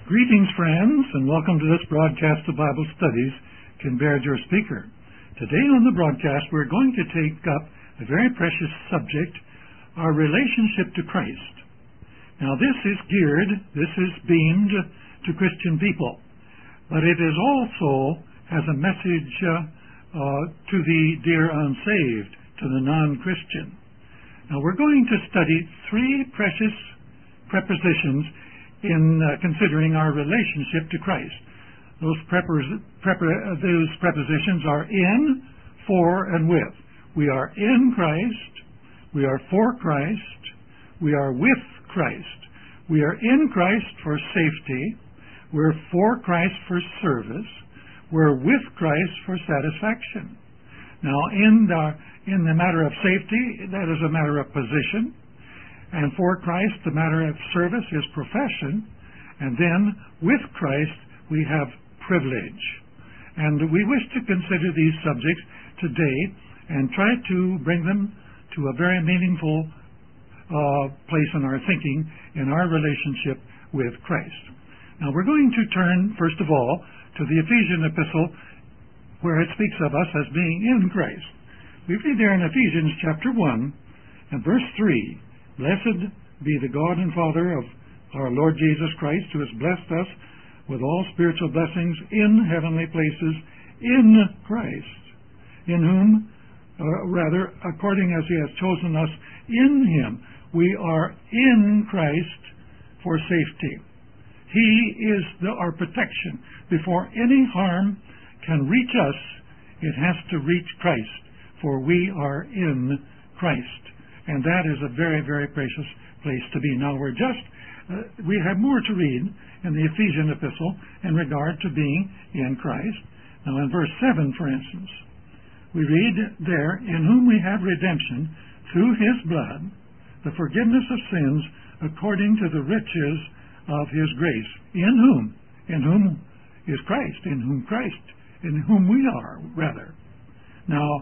Greetings, friends, and welcome to this broadcast of Bible Studies. Ken Baird, your speaker. Today on the broadcast, we're going to take up a very precious subject, our relationship to Christ. Now, this is beamed to Christian people, but it is also has a message to the dear unsaved, to the non-Christian. Now, we're going to study three precious prepositions in considering our relationship to Christ. Those prepositions are in, for, and with. We are in Christ. We are for Christ. We are with Christ. We are in Christ for safety. We're for Christ for service. We're with Christ for satisfaction. Now, in the matter of safety, that is a matter of position. And for Christ, the matter of service is profession. And then, with Christ, we have privilege. And we wish to consider these subjects today and try to bring them to a very meaningful place in our thinking in our relationship with Christ. Now, we're going to turn, first of all, to the Ephesian epistle, where it speaks of us as being in Christ. We read there in Ephesians chapter 1 and verse 3, "Blessed be the God and Father of our Lord Jesus Christ, who has blessed us with all spiritual blessings in heavenly places in Christ, in whom, according as he has chosen us in him." We are in Christ for safety. He is our protection. Before any harm can reach us, it has to reach Christ, for we are in Christ. And that is a very, very precious place to be. Now, we have more to read in the Ephesian epistle in regard to being in Christ. Now, in verse 7, for instance, we read there, "In whom we have redemption through his blood, the forgiveness of sins according to the riches of his grace." In whom? In whom is Christ? In whom we are, rather. Now,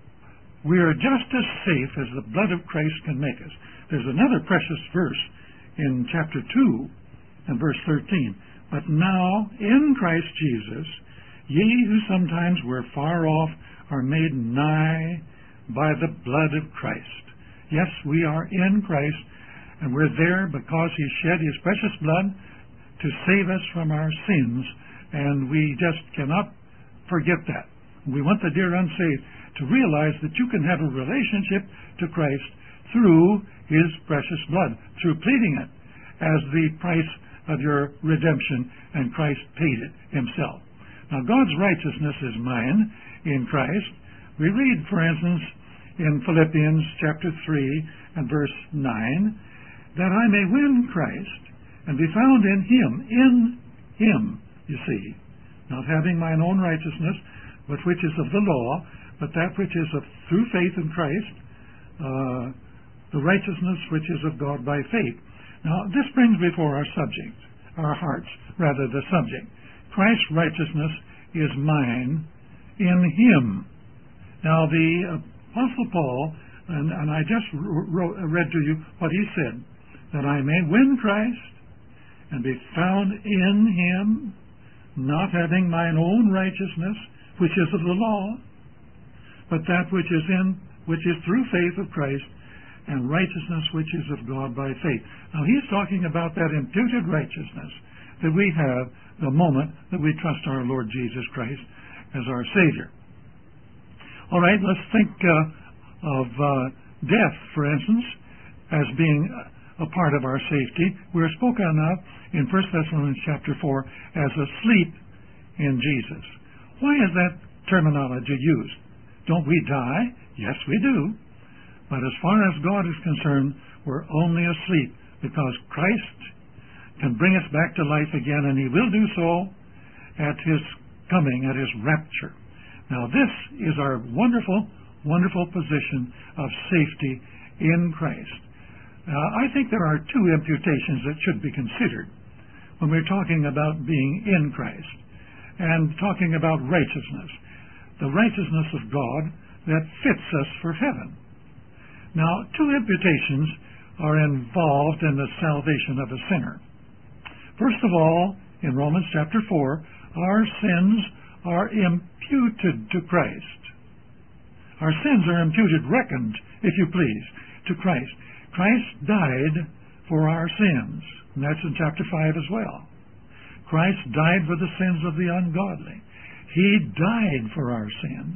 we are just as safe as the blood of Christ can make us. There's another precious verse in chapter 2 and verse 13. "But now, in Christ Jesus, ye who sometimes were far off are made nigh by the blood of Christ." Yes, we are in Christ, and we're there because he shed his precious blood to save us from our sins, and we just cannot forget that. We want the dear unsaved to realize that you can have a relationship to Christ through his precious blood, through pleading it as the price of your redemption, and Christ paid it himself. Now, God's righteousness is mine in Christ. We read, for instance, in Philippians chapter 3 and verse 9, "That I may win Christ and be found in him, you see, not having mine own righteousness, but which is of the law, but that which is through faith in Christ, the righteousness which is of God by faith." Now, this brings before our hearts, the subject. Christ's righteousness is mine in him. Now, the Apostle Paul, and I just read to you what he said, "That I may win Christ and be found in him, not having mine own righteousness, which is of the law, but that which is through faith of Christ, and righteousness which is of God by faith." Now, he's talking about that imputed righteousness that we have the moment that we trust our Lord Jesus Christ as our Savior. All right, let's think of death, for instance, as being a part of our safety. We're spoken of in 1 Thessalonians chapter 4 as asleep in Jesus. Why is that terminology used? Don't we die? Yes, we do. But as far as God is concerned, we're only asleep because Christ can bring us back to life again, and he will do so at his coming, at his rapture. Now, this is our wonderful, wonderful position of safety in Christ. I think there are two imputations that should be considered when we're talking about being in Christ and talking about righteousness. The righteousness of God that fits us for heaven. Now, two imputations are involved in the salvation of a sinner. First of all in Romans chapter 4, our sins are imputed to Christ. Our sins are imputed, reckoned, if you please, to Christ. Christ died for our sins, and that's in chapter 5 as well. Christ died for the sins of the ungodly. He died for our sins,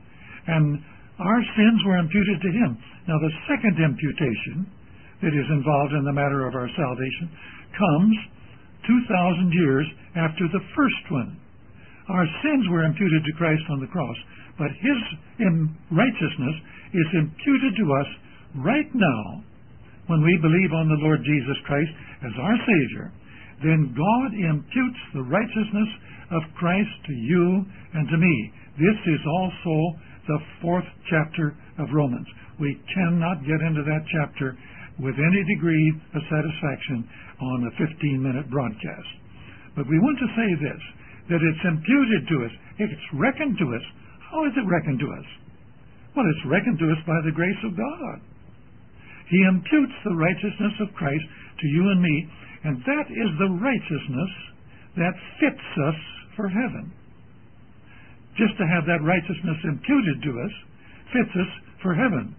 and our sins were imputed to Him. Now, the second imputation that is involved in the matter of our salvation comes 2,000 years after the first one. Our sins were imputed to Christ on the cross, but His righteousness is imputed to us right now when we believe on the Lord Jesus Christ as our Savior. Then God imputes the righteousness of Christ to you and to me. This is also the 4th chapter of Romans. We cannot get into that chapter with any degree of satisfaction on a 15-minute broadcast. But we want to say this, that it's imputed to us. It's reckoned to us. How is it reckoned to us? Well, it's reckoned to us by the grace of God. He imputes the righteousness of Christ to you and me, and that is the righteousness that fits us for heaven. Just to have that righteousness imputed to us fits us for heaven.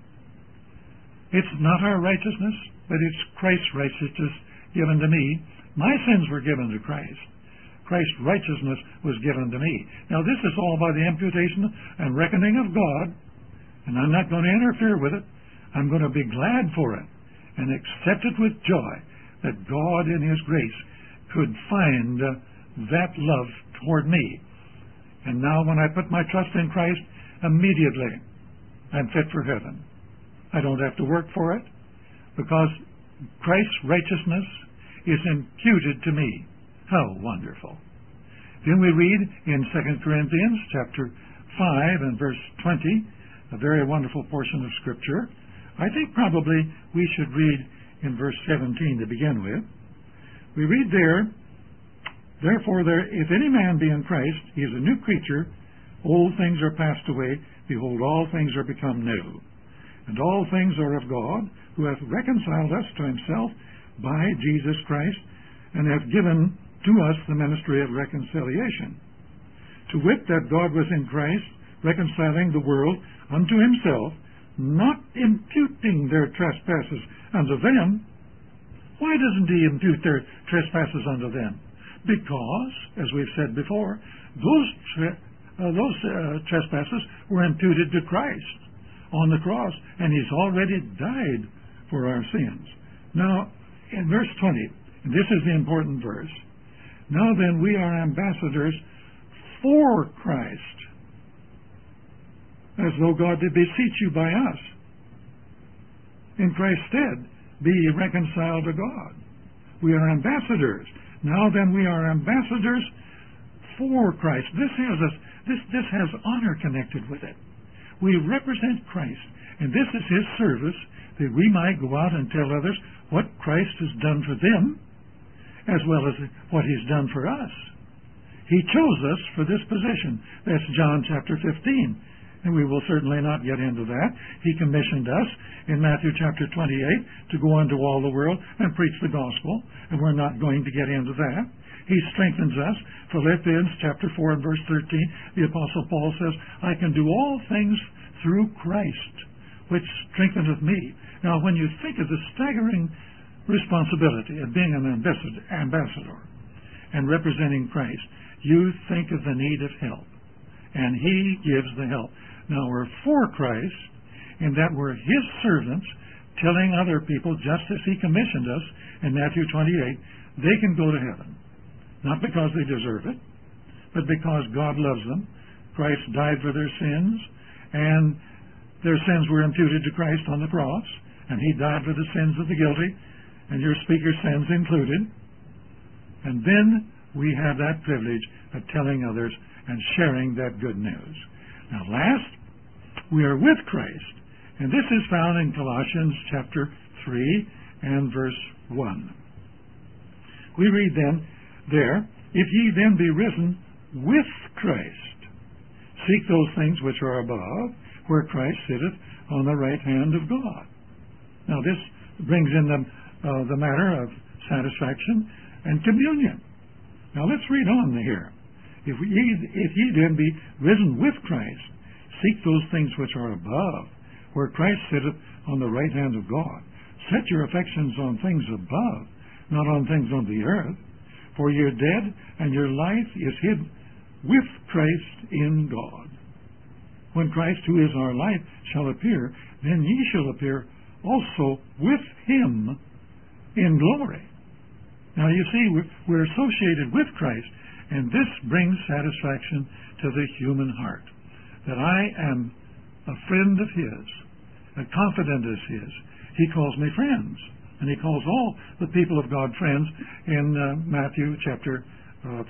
It's not our righteousness, but it's Christ's righteousness given to me. My sins were given to Christ. Christ's righteousness was given to me. Now, this is all by the imputation and reckoning of God, and I'm not going to interfere with it. I'm going to be glad for it and accept it with joy that God in His grace could find that love toward me. And now when I put my trust in Christ, immediately I'm fit for heaven. I don't have to work for it because Christ's righteousness is imputed to me. How wonderful. Then we read in 2 Corinthians chapter 5 and verse 20, a very wonderful portion of Scripture. I think probably we should read in verse 17 to begin with. We read there, therefore, if any man be in Christ, he is a new creature. Old things are passed away. Behold, all things are become new. And all things are of God, who hath reconciled us to Himself by Jesus Christ, and hath given to us the ministry of reconciliation. To wit, that God was in Christ, reconciling the world unto Himself, not imputing their trespasses unto them. Why doesn't He impute their trespasses unto them? Because, as we've said before, those trespasses were imputed to Christ on the cross, and He's already died for our sins. Now, in verse 20, and this is the important verse, now then we are ambassadors for Christ, as though God did beseech you by us. In Christ's stead, be ye reconciled to God. We are ambassadors. Now then we are ambassadors for Christ. This has honor connected with it. We represent Christ, and this is His service, that we might go out and tell others what Christ has done for them, as well as what He's done for us. He chose us for this position. That's John chapter 15. And we will certainly not get into that. He commissioned us in Matthew chapter 28 to go into all the world and preach the gospel, and we're not going to get into that. He strengthens us. Philippians chapter 4 and verse 13, the Apostle Paul says, I can do all things through Christ, which strengtheneth me. Now, when you think of the staggering responsibility of being an ambassador and representing Christ, you think of the need of help, and He gives the help. Now, we're for Christ, in that we're His servants, telling other people, just as He commissioned us in Matthew 28, they can go to heaven. Not because they deserve it, but because God loves them. Christ died for their sins, and their sins were imputed to Christ on the cross, and He died for the sins of the guilty, and your speaker's sins included. And then we have that privilege of telling others and sharing that good news. Now, last, we are with Christ, and this is found in Colossians chapter 3 and verse 1. We read then there, if ye then be risen with Christ, seek those things which are above, where Christ sitteth on the right hand of God. Now, this brings in the matter of satisfaction and communion. Now let's read on here. If ye then be risen with Christ, seek those things which are above, where Christ sitteth on the right hand of God. Set your affections on things above, not on things on the earth. For ye are dead, and your life is hid with Christ in God. When Christ, who is our life, shall appear, then ye shall appear also with him in glory. Now you see, we're associated with Christ, and this brings satisfaction to the human heart, that I am a friend of his, a confidant of his. He calls me friends, and he calls all the people of God friends in Matthew chapter 15.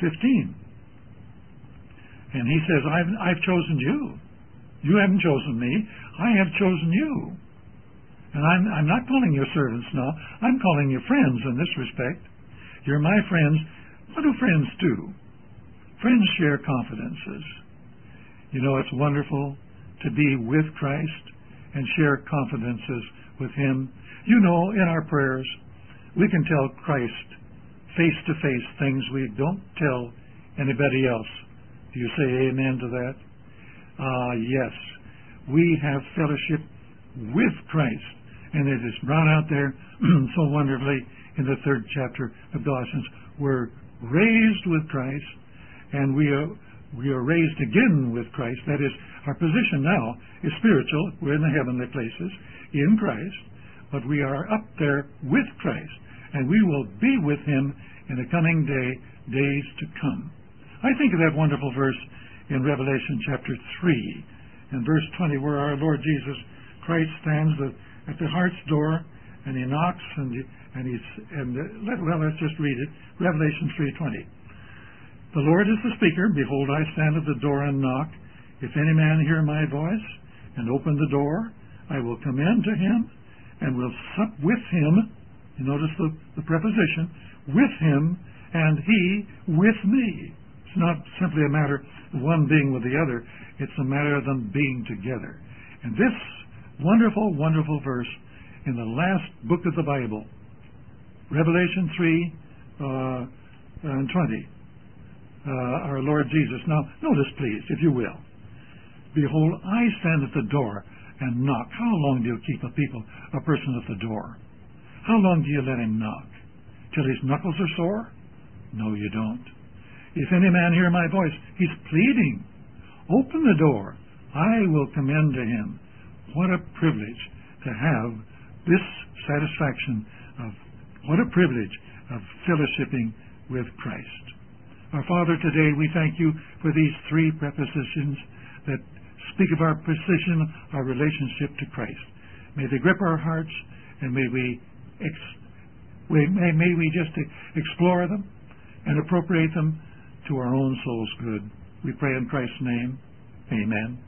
And he says, I've chosen you. You haven't chosen me. I have chosen you. And I'm not calling you servants now. I'm calling you friends in this respect. You're my friends. What do friends do? Friends share confidences. You know, it's wonderful to be with Christ and share confidences with him. You know, in our prayers, we can tell Christ face-to-face things we don't tell anybody else. Do you say amen to that? Yes. We have fellowship with Christ, and it is brought out there so wonderfully in the 3rd chapter of Galatians. We're raised with Christ, and we are raised again with Christ. That is, our position now is spiritual. We're in the heavenly places in Christ, but we are up there with Christ, and we will be with him in the coming days to come. I think of that wonderful verse in Revelation chapter 3 and verse 20, where our Lord Jesus Christ stands at the heart's door, and he knocks, let's just read it. Revelation 3:20. The Lord is the speaker. Behold, I stand at the door and knock. If any man hear my voice and open the door, I will come in to him and will sup with him. You notice the preposition, with him, and he with me. It's not simply a matter of one being with the other. It's a matter of them being together. And this wonderful, wonderful verse in the last book of the Bible, Revelation 3:20, our Lord Jesus. Now, notice, please, if you will. Behold, I stand at the door and knock. How long do you keep a person at the door? How long do you let him knock? Till his knuckles are sore? No, you don't. If any man hear my voice, he's pleading. Open the door. I will come in to him. What a privilege to have this satisfaction of, what a privilege of fellowshipping with Christ. Our Father, today we thank you for these 3 prepositions that speak of our position, our relationship to Christ. May they grip our hearts, and may we just explore them and appropriate them to our own soul's good. We pray in Christ's name. Amen.